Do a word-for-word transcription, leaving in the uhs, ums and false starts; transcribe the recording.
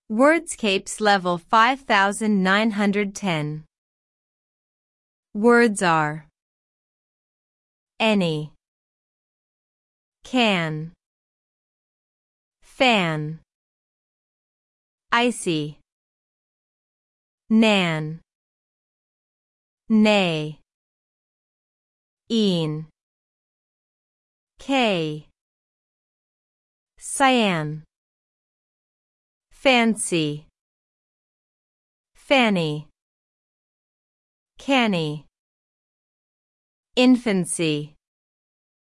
Wordscapes level five thousand nine hundred ten. Words are any, can, fan, icy, nan, nay, een, k, cyan, fancy, fanny, canny, infancy.